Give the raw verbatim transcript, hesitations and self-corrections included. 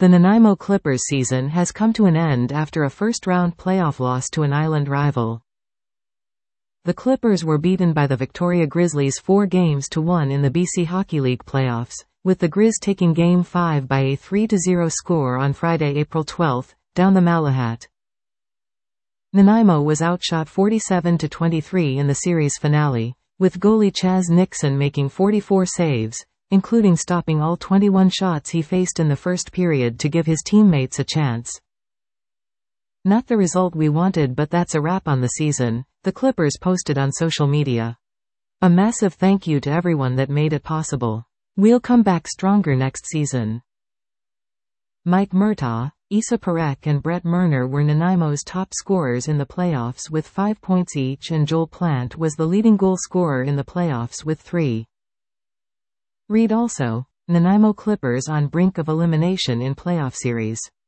The Nanaimo Clippers season has come to an end after a first-round playoff loss to an island rival. The Clippers were beaten by the Victoria Grizzlies four games to one in the B C Hockey League playoffs, with the Grizz taking Game five by a three to zero score on Friday, April twelfth, down the Malahat. Nanaimo was outshot forty-seven to twenty-three in the series finale, with goalie Chaz Nixon making forty-four saves, including stopping all twenty-one shots he faced in the first period to give his teammates a chance. "Not the result we wanted, but that's a wrap on the season," the Clippers posted on social media. "A massive thank you to everyone that made it possible. We'll come back stronger next season." Mike Murtaugh, Issa Parekh and Brett Murner were Nanaimo's top scorers in the playoffs with five points each, and Joel Plant was the leading goal scorer in the playoffs with three. Read also, Nanaimo Clippers on brink of elimination in playoff series.